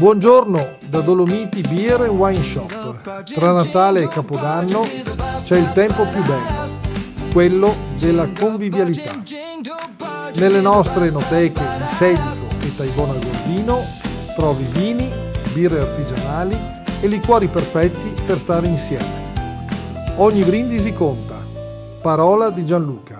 Buongiorno da Dolomiti Beer and Wine Shop. Tra Natale e Capodanno c'è il tempo più bello, quello della convivialità. Nelle nostre enoteche di Sedico e Taivona Gordino trovi vini, birre artigianali e liquori perfetti per stare insieme. Ogni brindisi conta. Parola di Gianluca.